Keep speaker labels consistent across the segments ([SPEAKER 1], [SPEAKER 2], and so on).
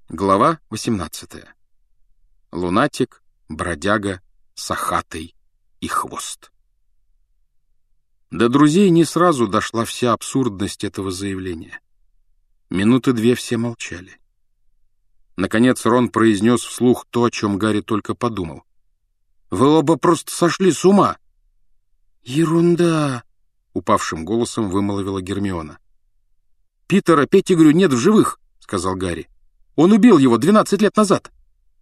[SPEAKER 1] Глава 18. Лунатик, бродяга, сахатый и хвост. До друзей не сразу дошла вся абсурдность этого заявления. Минуты две все молчали. Наконец Рон произнес вслух то, о чем Гарри только подумал. «Вы оба просто сошли с ума!» «Ерунда!» — упавшим голосом вымолвила Гермиона. «Питера Петтигрю нет в живых!» — сказал Гарри. «Он убил его 12 лет назад!»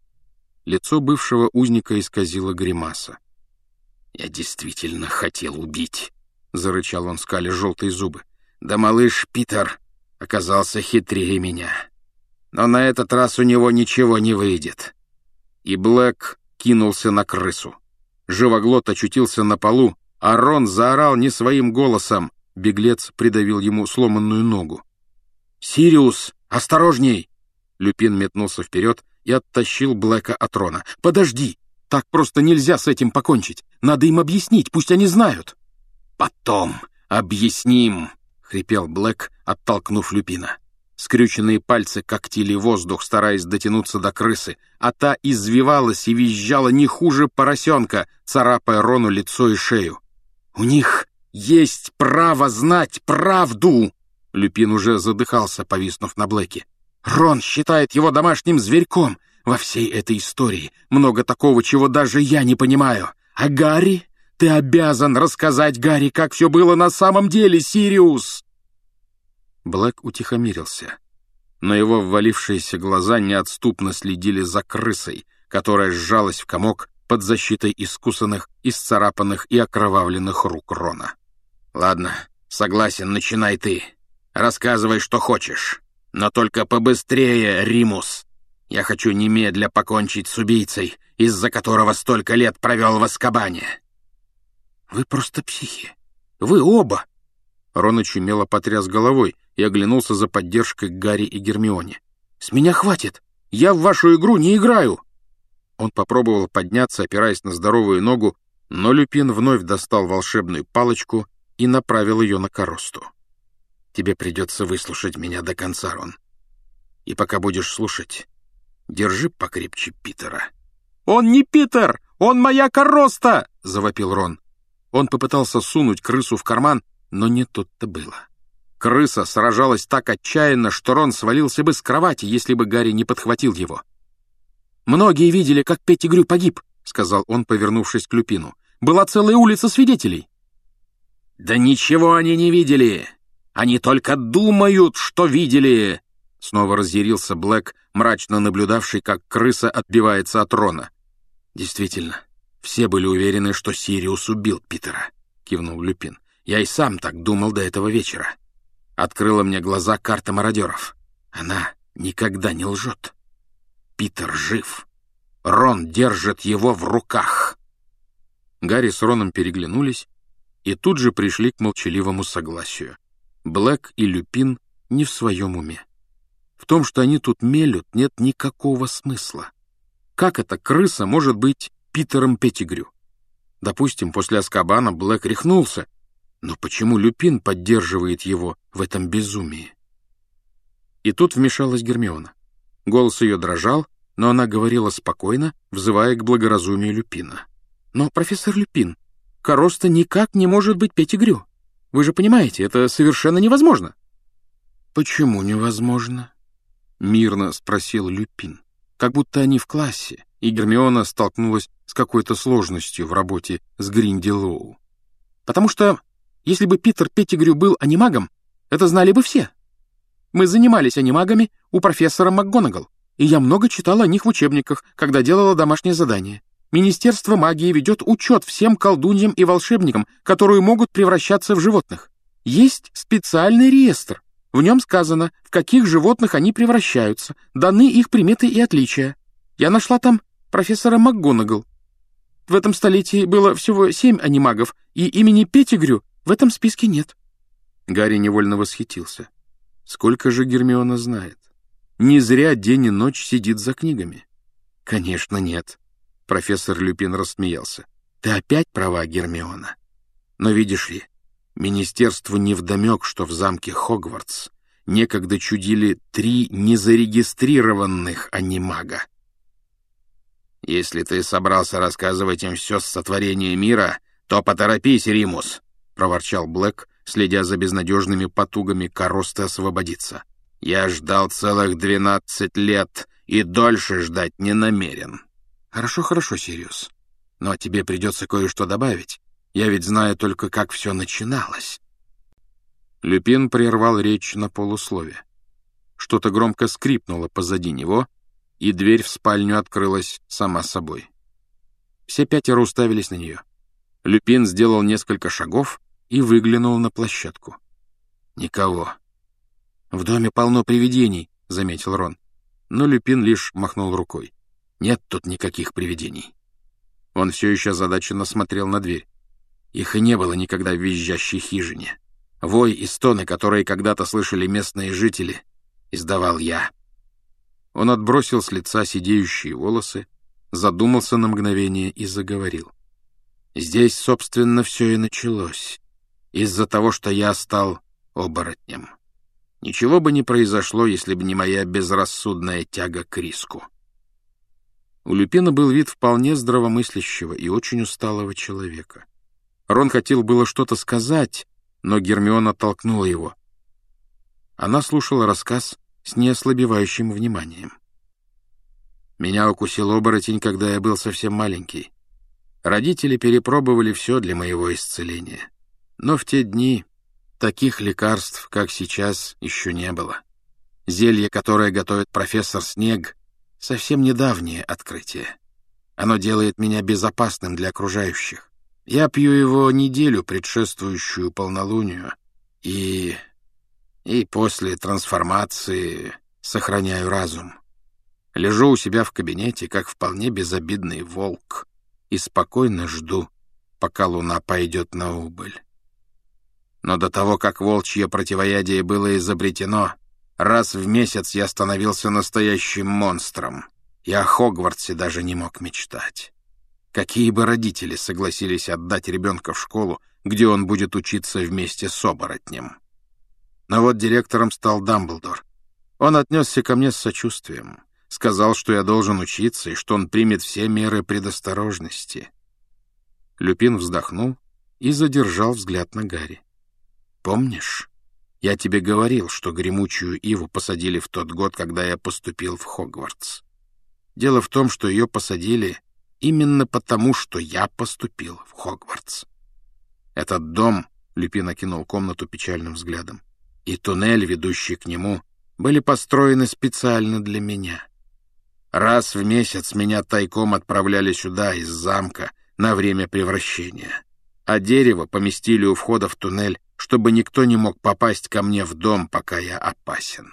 [SPEAKER 1] Лицо бывшего узника исказило гримаса. «Я действительно хотел убить!» — зарычал он, скаля желтые зубы. «Да малыш Питер оказался хитрее меня. Но на этот раз у него ничего не выйдет». И Блэк кинулся на крысу. Живоглот очутился на полу, а Рон заорал не своим голосом. Беглец придавил ему сломанную ногу. «Сириус, осторожней!» Люпин метнулся вперед и оттащил Блэка от Рона. «Подожди! Так просто нельзя с этим покончить. Надо им объяснить, пусть они знают». «Потом объясним!» — хрипел Блэк, оттолкнув Люпина. Скрюченные пальцы когтили воздух, стараясь дотянуться до крысы, а та извивалась и визжала не хуже поросенка, царапая Рону лицо и шею. «У них есть право знать правду!» Люпин уже задыхался, повиснув на Блэке. «Рон считает его домашним зверьком. Во всей этой истории много такого, чего даже я не понимаю. А Гарри? Ты обязан рассказать Гарри, как все было на самом деле, Сириус!» Блэк утихомирился, но его ввалившиеся глаза неотступно следили за крысой, которая сжалась в комок под защитой искусанных, исцарапанных и окровавленных рук Рона. «Ладно, согласен, начинай ты. Рассказывай, что хочешь. Но только побыстрее, Римус. Я хочу немедля покончить с убийцей, из-за которого столько лет провел в Азкабане». «Вы просто психи. Вы оба!» Рон очумело потряс головой и оглянулся за поддержкой к Гарри и Гермионе. «С меня хватит! Я в вашу игру не играю!» Он попробовал подняться, опираясь на здоровую ногу, но Люпин вновь достал волшебную палочку и направил ее на Коросту. «Тебе придется выслушать меня до конца, Рон. И пока будешь слушать, держи покрепче Питера». «Он не Питер! Он моя Короста!» — завопил Рон. Он попытался сунуть крысу в карман, но не тут-то было. Крыса сражалась так отчаянно, что Рон свалился бы с кровати, если бы Гарри не подхватил его. «Многие видели, как Петтигрю погиб», — сказал он, повернувшись к Люпину. «Была целая улица свидетелей». «Да ничего они не видели! Они только думают, что видели!» Снова разъярился Блэк, мрачно наблюдавший, как крыса отбивается от Рона. «Действительно, все были уверены, что Сириус убил Питера», — кивнул Люпин. «Я и сам так думал до этого вечера. Открыла мне глаза карта мародеров. Она никогда не лжет. Питер жив. Рон держит его в руках». Гарри с Роном переглянулись и тут же пришли к молчаливому согласию. Блэк и Люпин не в своем уме. В том, что они тут мелют, нет никакого смысла. Как эта крыса может быть Питером Петтигрю? Допустим, после Азкабана Блэк рехнулся, но почему Люпин поддерживает его в этом безумии? И тут вмешалась Гермиона. Голос ее дрожал, но она говорила спокойно, взывая к благоразумию Люпина. «Но, профессор Люпин, Короста никак не может быть Петтигрю. Вы же понимаете, это совершенно невозможно». «Почему невозможно?» — мирно спросил Люпин. Как будто они в классе, и Гермиона столкнулась с какой-то сложностью в работе с Гринделоу. «Потому что, если бы Питер Петтигрю был анимагом, это знали бы все. Мы занимались анимагами у профессора МакГонагал, и я много читала о них в учебниках, когда делала домашнее задание. Министерство магии ведет учет всем колдуньям и волшебникам, которые могут превращаться в животных. Есть специальный реестр. В нем сказано, в каких животных они превращаются, даны их приметы и отличия. Я нашла там профессора МакГонагал. В этом столетии было всего 7 анимагов, и имени Петтигрю в этом списке нет». Гарри невольно восхитился. Сколько же Гермиона знает? Не зря день и ночь сидит за книгами. «Конечно, нет». Профессор Люпин рассмеялся. «Ты опять права, Гермиона. Но видишь ли, министерству невдомек, что в замке Хогвартс некогда чудили 3 незарегистрированных анимага. «Если ты собрался рассказывать им все с сотворения мира, то поторопись, Римус», — проворчал Блэк, следя за безнадежными потугами Коросты освободиться. «Я ждал целых 12 лет и дольше ждать не намерен». «Хорошо, Сириус. Но тебе придется кое-что добавить. Я ведь знаю только, как все начиналось». Люпин прервал речь на полуслове. Что-то громко скрипнуло позади него, и дверь в спальню открылась сама собой. Все 5 уставились на нее. Люпин сделал несколько шагов и выглянул на площадку. Никого. «В доме полно привидений», — заметил Рон. Но Люпин лишь махнул рукой. «Нет тут никаких привидений». Он все еще озадаченно смотрел на дверь. Их и не было никогда в визжащей хижине. Вой и стоны, которые когда-то слышали местные жители, издавал я. Он отбросил с лица сидеющие волосы, задумался на мгновение и заговорил. «Здесь, собственно, все и началось. Из-за того, что я стал оборотнем. Ничего бы не произошло, если бы не моя безрассудная тяга к риску». У Люпина был вид вполне здравомыслящего и очень усталого человека. Рон хотел было что-то сказать, но Гермиона толкнула его. Она слушала рассказ с неослабевающим вниманием. «Меня укусил оборотень, когда я был совсем маленький. Родители перепробовали все для моего исцеления. Но в те дни таких лекарств, как сейчас, еще не было. Зелье, которое готовит профессор Снег, совсем недавнее открытие. Оно делает меня безопасным для окружающих. Я пью его неделю, предшествующую полнолунию, и после трансформации сохраняю разум. Лежу у себя в кабинете, как вполне безобидный волк, и спокойно жду, пока луна пойдет на убыль. Но до того, как волчье противоядие было изобретено, раз в месяц я становился настоящим монстром. Я о Хогвартсе даже не мог мечтать. Какие бы родители согласились отдать ребенка в школу, где он будет учиться вместе с оборотнем? Но вот директором стал Дамблдор. Он отнесся ко мне с сочувствием, сказал, что я должен учиться и что он примет все меры предосторожности. Люпин вздохнул и задержал взгляд на Гарри. «Помнишь, я тебе говорил, что гремучую иву посадили в тот год, когда я поступил в Хогвартс? Дело в том, что ее посадили именно потому, что я поступил в Хогвартс. Этот дом, — Люпин окинул комнату печальным взглядом, — и туннель, ведущий к нему, были построены специально для меня. Раз в месяц меня тайком отправляли сюда из замка на время превращения, а дерево поместили у входа в туннель, чтобы никто не мог попасть ко мне в дом, пока я опасен».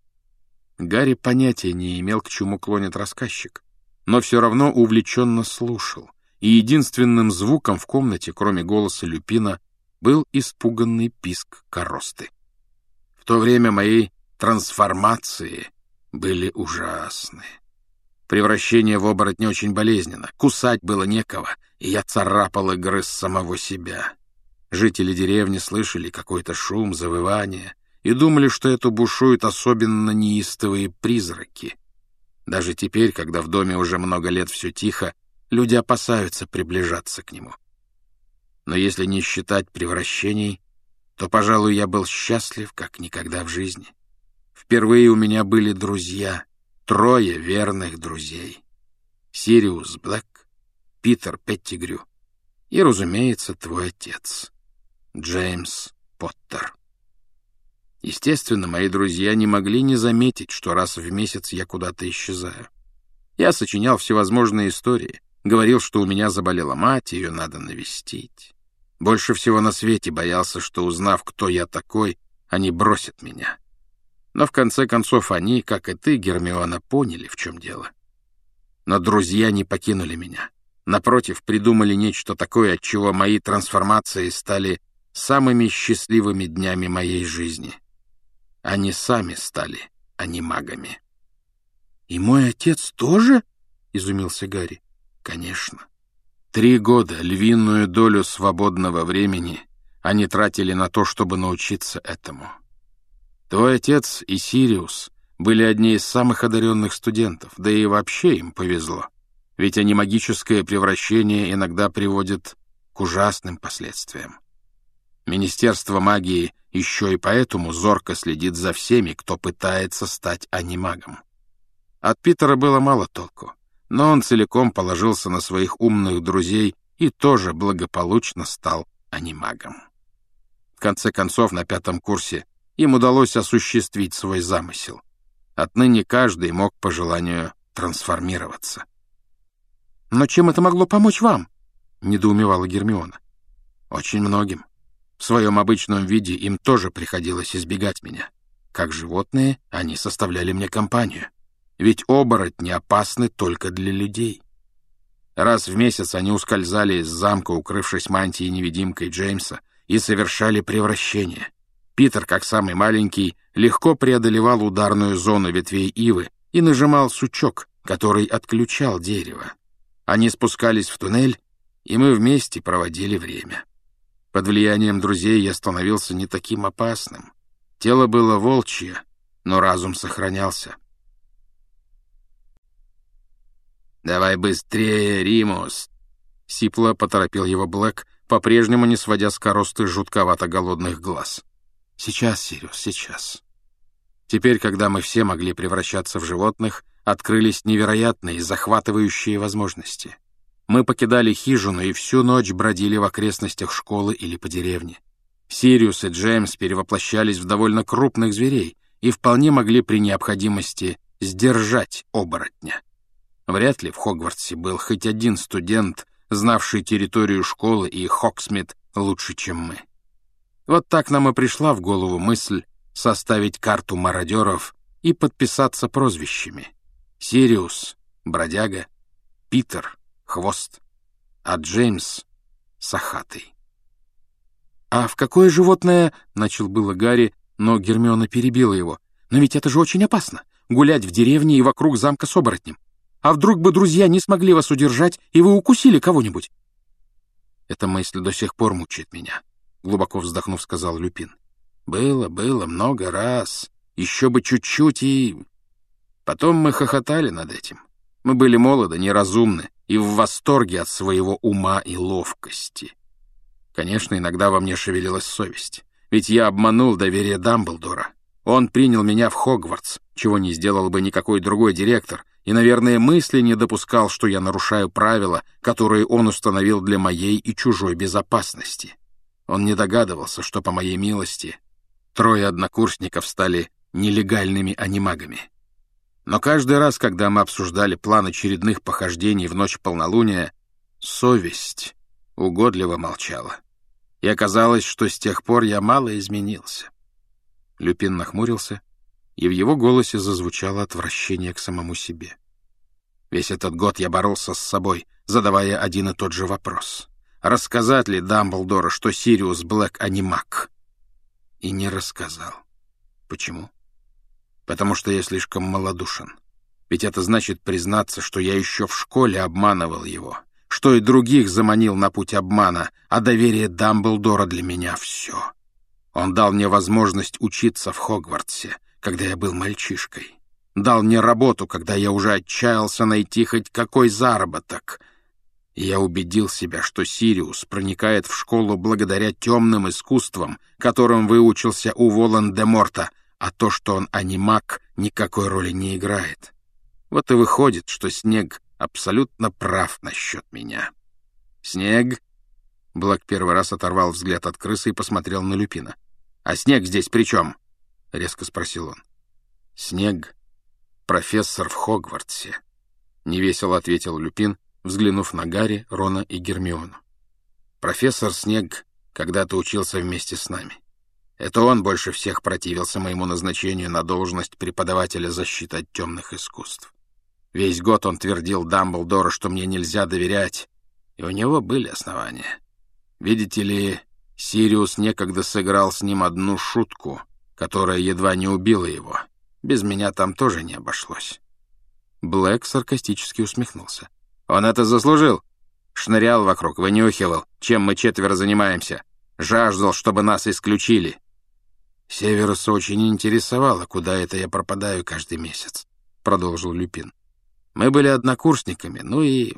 [SPEAKER 1] Гарри понятия не имел, к чему клонит рассказчик, но все равно увлеченно слушал, и единственным звуком в комнате, кроме голоса Люпина, был испуганный писк Коросты. В то время мои трансформации были ужасны. Превращение в оборотня очень болезненно, кусать было некого, и я царапал и грыз самого себя. Жители деревни слышали какой-то шум, завывание, и думали, что это бушуют особенно неистовые призраки. Даже теперь, когда в доме уже много лет все тихо, люди опасаются приближаться к нему. Но если не считать превращений, то, пожалуй, я был счастлив, как никогда в жизни. Впервые у меня были друзья, 3 верных друзей. Сириус Блэк, Питер Петтигрю и, разумеется, твой отец, Джеймс Поттер. Естественно, мои друзья не могли не заметить, что раз в месяц я куда-то исчезаю. Я сочинял всевозможные истории, говорил, что у меня заболела мать, ее надо навестить. Больше всего на свете боялся, что, узнав, кто я такой, они бросят меня. Но в конце концов они, как и ты, Гермиона, поняли, в чем дело. Но друзья не покинули меня. Напротив, придумали нечто такое, от чего мои трансформации стали самыми счастливыми днями моей жизни. Они сами стали анимагами. «И мой отец тоже?» — изумился Гарри. «Конечно. 3 года, львиную долю свободного времени, они тратили на то, чтобы научиться этому. Твой отец и Сириус были одни из самых одаренных студентов, да и вообще им повезло. Ведь анимагическое превращение иногда приводит к ужасным последствиям. Министерство магии еще и поэтому зорко следит за всеми, кто пытается стать анимагом. От Питера было мало толку, но он целиком положился на своих умных друзей и тоже благополучно стал анимагом. В конце концов, на 5-м курсе им удалось осуществить свой замысел. Отныне каждый мог по желанию трансформироваться. «Но чем это могло помочь вам?» — недоумевала Гермиона. «Очень многим. В своем обычном виде им тоже приходилось избегать меня. Как животные, они составляли мне компанию. Ведь оборотни опасны только для людей. Раз в месяц они ускользали из замка, укрывшись мантией-невидимкой Джеймса, и совершали превращение. Питер, как самый маленький, легко преодолевал ударную зону ветвей ивы и нажимал сучок, который отключал дерево. Они спускались в туннель, и мы вместе проводили время. Под влиянием друзей я становился не таким опасным. Тело было волчье, но разум сохранялся. «Давай быстрее, Римус!» — сипло поторопил его Блэк, по-прежнему не сводя с коросты жутковато-голодных глаз. «Сейчас, Сириус, сейчас». Теперь, когда мы все могли превращаться в животных, открылись невероятные, захватывающие возможности. Мы покидали хижину и всю ночь бродили в окрестностях школы или по деревне. Сириус и Джеймс перевоплощались в довольно крупных зверей и вполне могли при необходимости сдержать оборотня. Вряд ли в Хогвартсе был хоть один студент, знавший территорию школы и Хогсмит лучше, чем мы. Вот так нам и пришла в голову мысль составить карту мародеров и подписаться прозвищами. Сириус — бродяга, Питер — хвост, а Джеймс — сахатый. «А в какое животное?» — начал было Гарри, но Гермиона перебила его. «Но ведь это же очень опасно — гулять в деревне и вокруг замка с оборотнем. А вдруг бы друзья не смогли вас удержать, и вы укусили кого-нибудь?» «Эта мысль до сих пор мучает меня», — глубоко вздохнув, сказал Люпин. «Было много раз. Еще бы чуть-чуть и...» Потом мы хохотали над этим. Мы были молоды, неразумны и в восторге от своего ума и ловкости. Конечно, иногда во мне шевелилась совесть, ведь я обманул доверие Дамблдора. Он принял меня в Хогвартс, чего не сделал бы никакой другой директор, и, наверное, мысли не допускал, что я нарушаю правила, которые он установил для моей и чужой безопасности. Он не догадывался, что, по моей милости, 3 однокурсников стали нелегальными анимагами. Но каждый раз, когда мы обсуждали план очередных похождений в ночь полнолуния, совесть угодливо молчала. И оказалось, что с тех пор я мало изменился. Люпин нахмурился, и в его голосе зазвучало отвращение к самому себе. Весь этот год я боролся с собой, задавая один и тот же вопрос. Рассказать ли Дамблдору, что Сириус Блэк анимаг? И не рассказал. Почему? Потому что я слишком малодушен. Ведь это значит признаться, что я еще в школе обманывал его, что и других заманил на путь обмана, а доверие Дамблдора для меня — все. Он дал мне возможность учиться в Хогвартсе, когда я был мальчишкой. Дал мне работу, когда я уже отчаялся найти хоть какой заработок. И я убедил себя, что Сириус проникает в школу благодаря темным искусствам, которым выучился у Волан-де-Морта, а то, что он анимаг, никакой роли не играет. Вот и выходит, что Снег абсолютно прав насчет меня. «Снег?» Блэк первый раз оторвал взгляд от крысы и посмотрел на Люпина. «А Снег здесь при чем?» — резко спросил он. «Снег — профессор в Хогвартсе», — невесело ответил Люпин, взглянув на Гарри, Рона и Гермиону. «Профессор Снег когда-то учился вместе с нами. Это он больше всех противился моему назначению на должность преподавателя защиты от темных искусств. Весь год он твердил Дамблдору, что мне нельзя доверять, и у него были основания. Видите ли, Сириус некогда сыграл с ним одну шутку, которая едва не убила его. Без меня там тоже не обошлось». Блэк саркастически усмехнулся. «Он это заслужил. Шнырял вокруг, вынюхивал, чем мы 4 занимаемся. Жаждал, чтобы нас исключили». «Северуса очень интересовало, куда это я пропадаю каждый месяц», — продолжил Люпин. «Мы были однокурсниками, ну и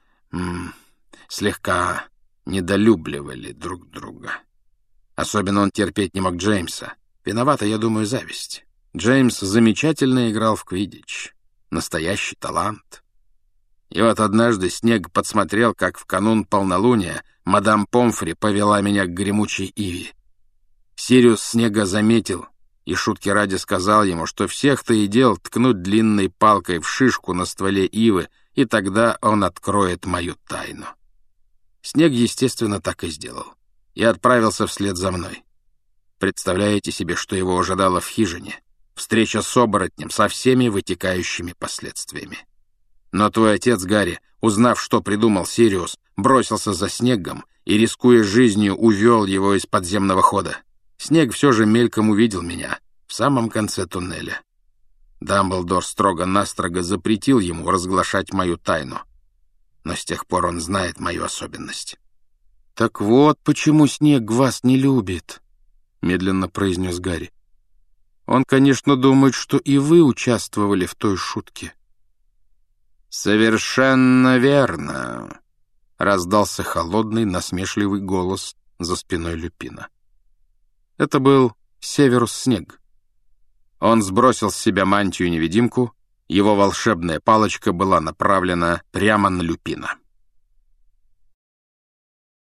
[SPEAKER 1] слегка недолюбливали друг друга. Особенно он терпеть не мог Джеймса. Виновата, я думаю, зависть. Джеймс замечательно играл в квиддич. Настоящий талант. И вот однажды Снег подсмотрел, как в канун полнолуния мадам Помфри повела меня к гремучей иве. Сириус Снега заметил и шутки ради сказал ему, что всех-то и дел ткнуть длинной палкой в шишку на стволе ивы, и тогда он откроет мою тайну. Снег, естественно, так и сделал. И отправился вслед за мной. Представляете себе, что его ожидало в хижине? Встреча с оборотнем со всеми вытекающими последствиями. Но твой отец, Гарри, узнав, что придумал Сириус, бросился за Снегом и, рискуя жизнью, увел его из подземного хода. Снег все же мельком увидел меня в самом конце туннеля. Дамблдор строго-настрого запретил ему разглашать мою тайну. Но с тех пор он знает мою особенность. «Так вот почему Снег вас не любит», — медленно произнес Гарри. «Он, конечно, думает, что и вы участвовали в той шутке». «Совершенно верно», — раздался холодный, насмешливый голос за спиной Люпина. Это был Северус Снег. Он сбросил с себя мантию-невидимку, его волшебная палочка была направлена прямо на Люпина.